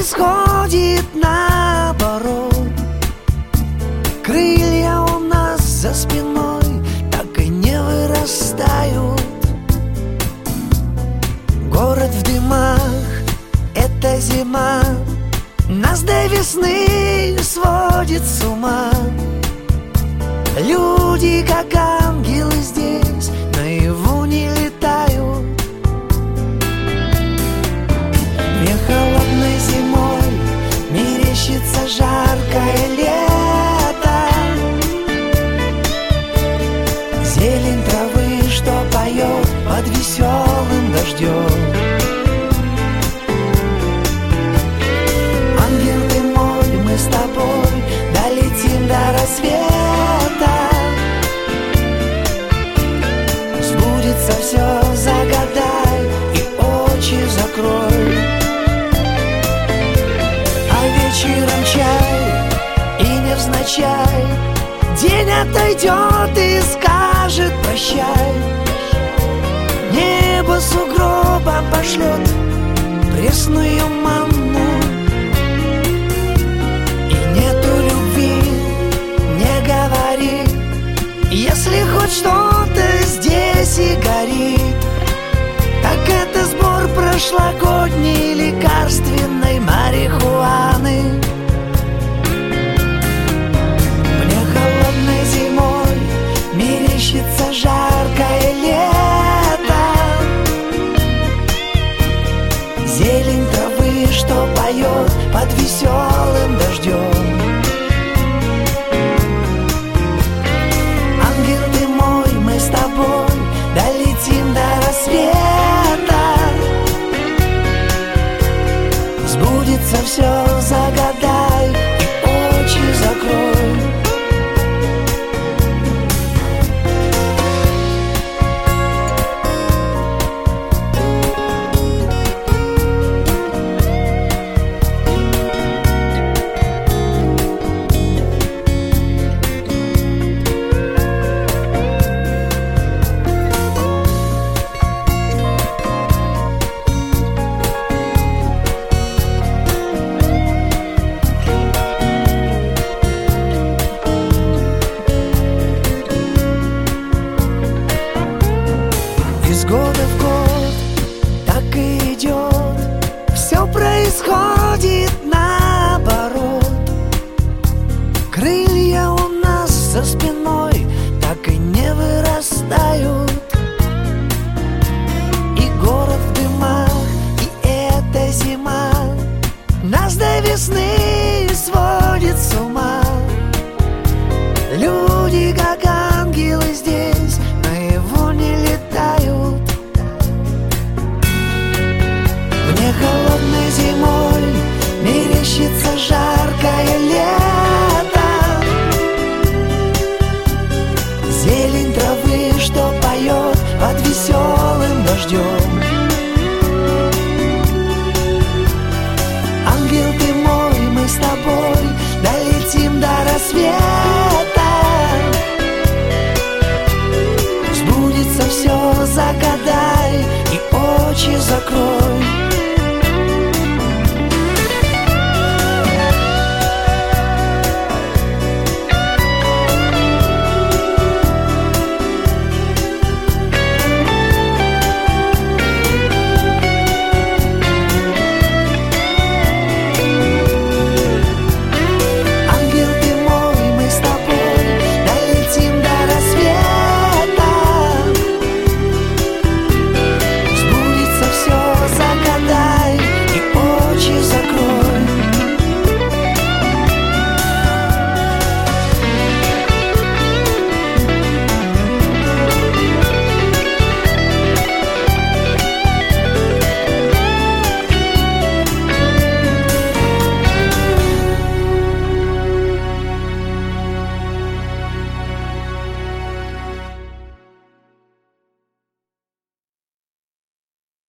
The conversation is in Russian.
происходит наоборот. Крылья у нас за спиной так и не вырастают. Город в дымах, это зима, нас до весны сводит с ума. Люди, как ангелы, здесь наяву не летают. Мне холодной зимой мерещится жаркое лето. Зелень травы, что поет под веселым дождем. Ангел ты мой, мы с тобой долетим до рассвета. Сбудется все, загадай и очи закрой. А вечером чай и невзначай день отойдет и скажет прощай. Небо сугробом пошлет пресную манну. И нету любви, не говори, если хоть что-то здесь и горит, так это сбор прошлогодней лекарственной марихуаны. Мне холодной зимой мерещится жаркое лето. Зелень травы, что поет под веселым дождем. Ангел ты мой, мы с тобой долетим до рассвета. Сбудется все, загадай и очи закрой. Из года в год так и идет, все происходит наоборот. Крылья у нас за спиной так и не вырастают. И город в дымах, и эта зима нас до весны сводит с ума. Люди, как ангелы, здесь наяву не летают. Мне холодной зимой мерещится жаркое лето. Зелень травы, что поет под веселым дождем. Ангел ты мой, мы с тобой долетим до рассвета.